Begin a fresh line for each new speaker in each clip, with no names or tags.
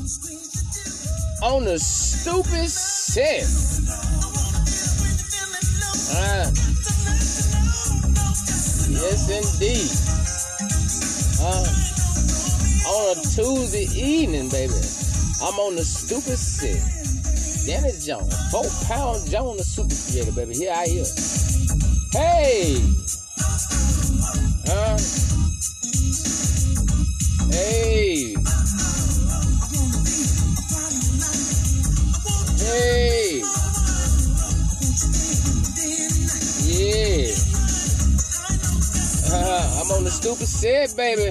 On the stupid shit. Yes, indeed. On a Tuesday evening, baby. I'm on the stupid shit. Danny Jones, 4 Pound Jones, the super creator, baby. Here I am. Hey! Hey! Hey! Yeah! I'm on the stupid shit, baby.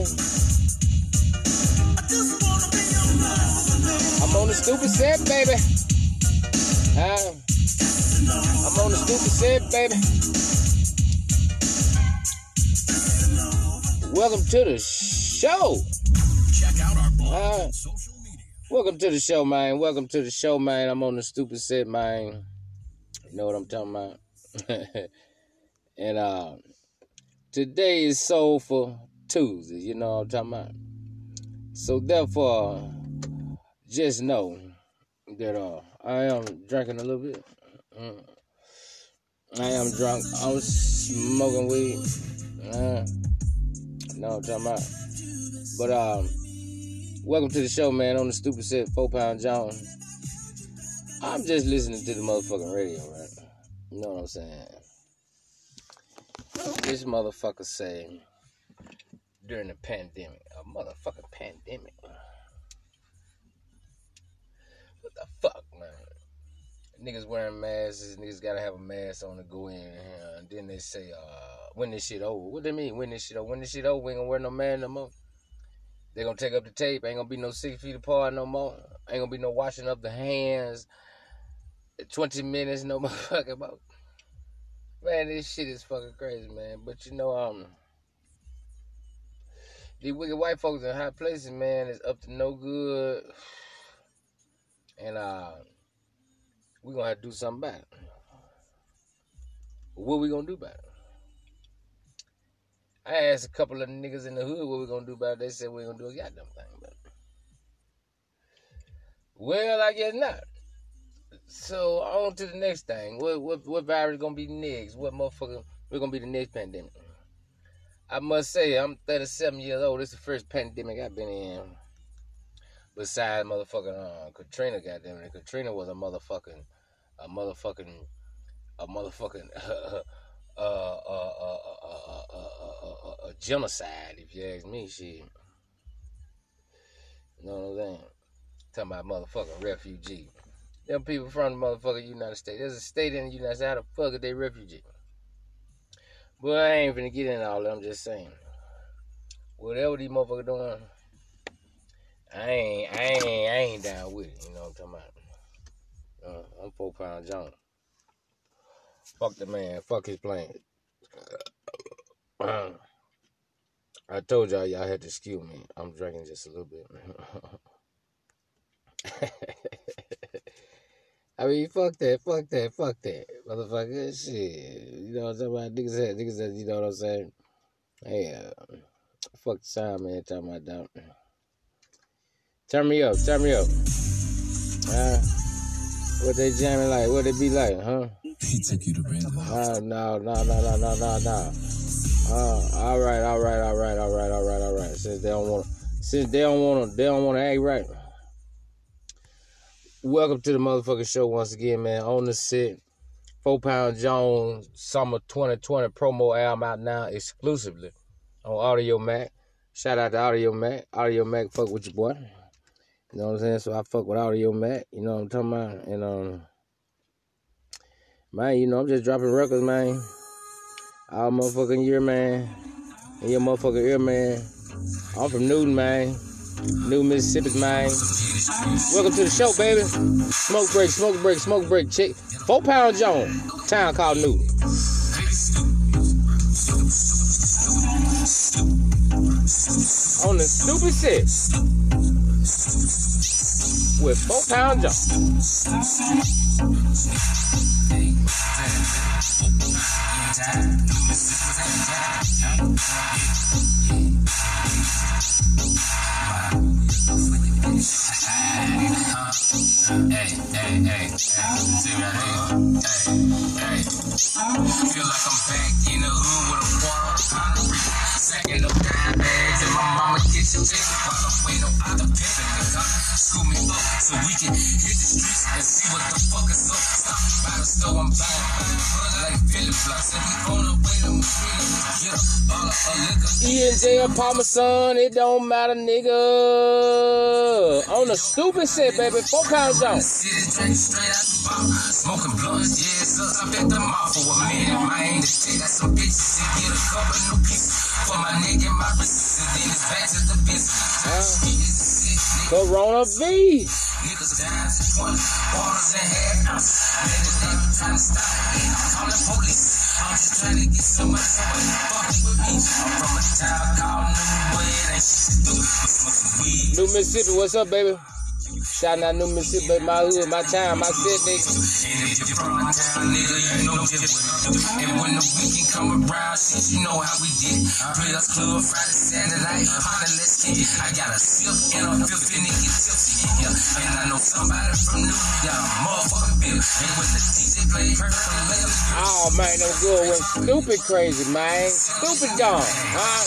I'm on the stupid set, baby. I'm on the stupid set, baby. Welcome to the show. Check out our social media. Welcome to the show, man. Welcome to the show, man. I'm on the stupid set, man. You know what I'm talking about? And today is Soulful Tuesday. You know what I'm talking about? So therefore, just know that I am drinking a little bit. I am drunk. I'm smoking weed. Know what I'm talking about. But welcome to the show, man. On the stupid set, 4 Pound Jones. I'm just listening to the motherfucking radio, right? You know what I'm saying? This motherfucker say during the pandemic, a motherfucking pandemic. What the fuck, man? Niggas wearing masks, niggas gotta have a mask on to go in here. And then they say, when this shit over. What they mean, when this shit over? When this shit over, we ain't gonna wear no mask no more. They gonna take up the tape, ain't gonna be no 6 feet apart no more. Ain't gonna be no washing up the hands. 20 minutes, no motherfucking more. Man, this shit is fucking crazy, man. But you know, these wicked white folks in high places, man, is up to no good. And we gonna have to do something about it. What we gonna do about it? I asked a couple of niggas in the hood what we gonna do about it. They said we ain't gonna do a goddamn thing about it. Well, I guess not. So on to the next thing. What virus gonna be next? What motherfucker we're gonna be the next pandemic? I must say, I'm 37 years old. This is the first pandemic I've been in. Besides motherfucking Katrina, goddamn it. Katrina was a motherfucking genocide, if you ask me, shit. You know what I'm saying? Talking about motherfucking refugee. Them people from the motherfucking United States. There's a state in the United States. How the fuck are they refugee? But I ain't finna get into all that. I'm just saying. Whatever these motherfuckers doing, I ain't down with it. You know what I'm talking about? I'm 4 Pound Jones. Fuck the man. Fuck his plane. I told y'all had to excuse me. I'm drinking just a little bit. I mean, fuck that. Motherfucker, shit. You know what I'm talking about? Niggas said, you know what I'm saying? Hey, fuck the sound, man. Talking about that. Turn me up. What they jamming like? What they be like, huh?
He took you to Brandon.
No. All right. Since they don't wanna act right. Welcome to the motherfucking show once again, man. On the set, 4 Pound Jones Summer 2020 promo album out now exclusively on Audio Mac. Shout out to Audio Mac. Audio Mac fuck with your boy. You know what I'm saying? So I fuck with Audio Mac. You know what I'm talking about? And man, you know, I'm just dropping records, man. All motherfucking year, man. In your motherfucking ear, man. I'm from Newton, man. New Mississippi, man. Welcome to the show, baby. Smoke break. Check. 4 Pound Jones. Town called Newton. On the stupid shit. With 4 Pound Jones. Feel like I'm back in the hood with a quarter. Second of dime bags in my mama kitchen table while I'm waiting on other people to come school me up so we can hit the streets and see what the fuck is up. Stop by the store, I'm buying like Philip Blocks and we on the way to get a bottle of liquor. E&J or Parmesan, it don't matter, nigga. On the stupid shit, baby. 4 pounds down. Smoking blunts, yeah, so I bet the mouth for a minute, man. The shit got some bitches and get a couple new pieces for my nigga and my business. And then it's back to the business. Corona V. Niggas down to 20, waters and half ounces. Niggas ain't trying to stop me. I'm calling police. I'm just trying to get somebody fucking with me. I'm from a town called New Way. It ain't shit to do. New Mississippi, what's up, baby? Shouting out New Mississippi, baby, my hood, my town, my city, nigga. And if you're from my town, nigga, you know just what to do. And when the weekend come around, shit, you know how we did. Players Club, Friday, Saturday night, Honda, let's get it. I got a silk and a 50 nigga tipsy in here. And I know somebody from New York, motherfucking bill. And when the DJ play, oh, man, no good one. Stupid crazy, man. Stupid gone, huh?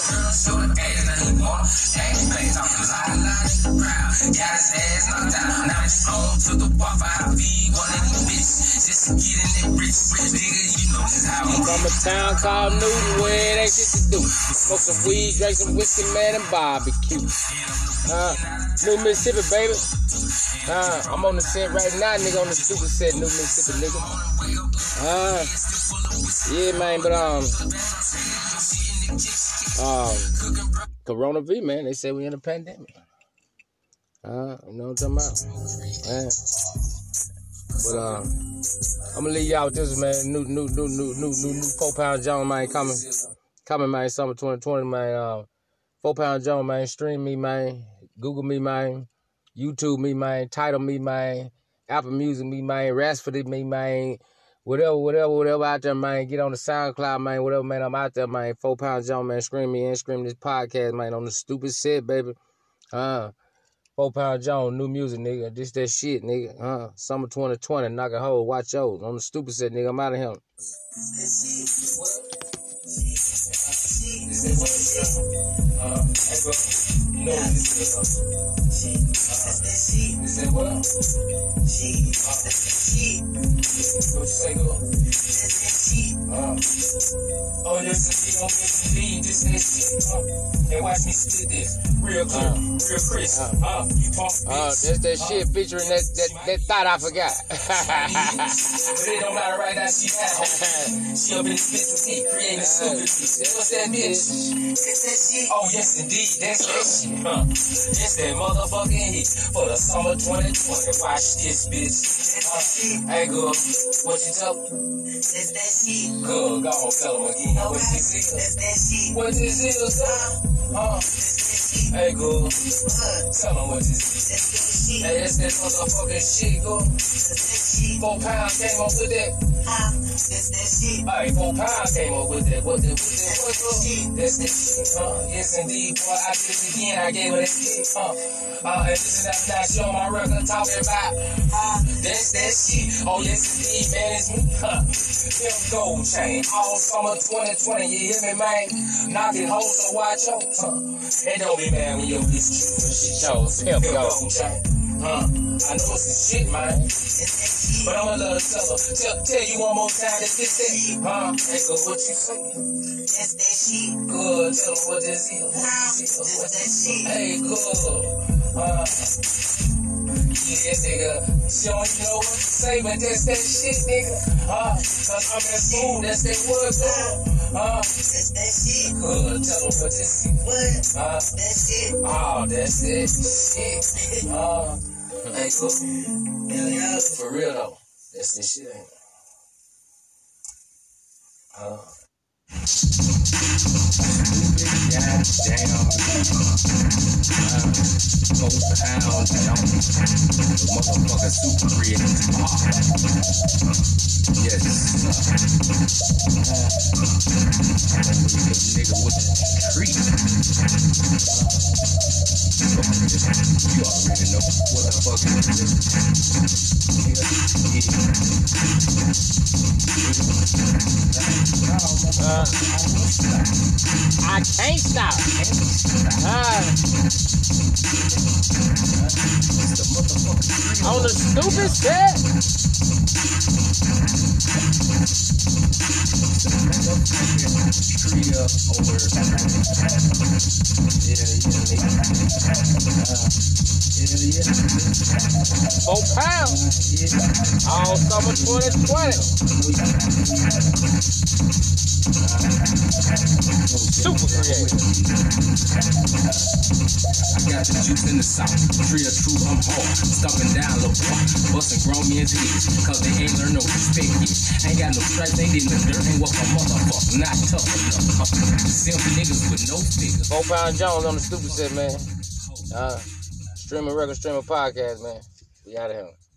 Got his ass knocked out. Now it's on to the Wi-Fi. I feed one of these bitches just to get in that rich nigga. You know this how I'm from a town called Newton where it ain't shit to do. Smoke some weed, drink some whiskey, man, and barbecue. New Mississippi, baby. I'm on the set right now, nigga. On the stupid set, New Mississippi, nigga. Yeah, man, but Corona V, man. They say we in a pandemic. You know what I'm talking about? Man. But I'm gonna leave y'all with this, man. New 4 pound John, man, coming, man, summer 2020, man. 4 pound John, man. Stream me, man. Google me, man. YouTube me, man. Tidal me, man. Apple Music me, man. Rhapsody me, man. Whatever out there, man. Get on the SoundCloud, man. Whatever, man. I'm out there, man. 4 pound John, man. Scream me and scream this podcast, man. On the stupid set, baby. 4 pound John, new music, nigga. This that shit, nigga. Summer 2020, knock a hole, watch out. On the stupid set, nigga. I'm out of here. Oh, this is shit on MTV, this and shit. And watch me spit this. Real clear, real crisp. You pump that's that shit featuring that thought I forgot. But it don't matter right now, she at home. She up in this bitch with me, creating stupid shit. What's that bitch? That's that shit. Oh, yes, indeed, that's that shit. That's that motherfucking hit for the summer 2020. Watch this, bitch. Hey, girl, what you tell me? That's that shit. Good, go on, tell them again. What this is? That's that shit. What this is? Hey, girl, tell them what this is. Hey, that's that motherfucking shit, girl. 4 pounds came up with that. That's that shit. Alright, 4 pounds came up with that. What that's that shit. Yes, indeed, boy, I did it again. I gave her that shit. And this is that show on my record talking about. That's that shit. Oh, yes, indeed, man, it's me. Them gold chain. All summer 2020, you hear me, man? Knocking hoes, so watch out. And don't be mad when your bitch cute when she shows. Them gold chain. I know it's the shit, man. But I'ma let her tell you one more time that this is. Hey, go what you say. That's that shit. Good, tell them what this is. That's that shit. Hey, good. Yeah, nigga. She don't even know what to say, but that's that shit, nigga. Cause I'm that smooth, that's that word, that's that shit. Good, tell them what this is. What? That shit. Oh, that's that shit. Hey, cool. Yeah. For real, though. That's that shit, ain't it? Damn. Goes to hell, motherfucker super creative. Yes. Nigga with the treat. You already know what the fuck. I can't stop. On the stupid set. £4. All summer 2020. Super creative.
I got the juice in the south. Tree of truth, I'm hard. Stomping down, little boy. Busting grown men's heads. Cause they ain't learned no respect yet. Ain't got no stripes, ain't did no dirt. Ain't what a motherfucker. Not tough enough. Simple niggas with no figures.
£4 Jones on the stupid set, man. Streaming record, streaming podcast, man. We out of here.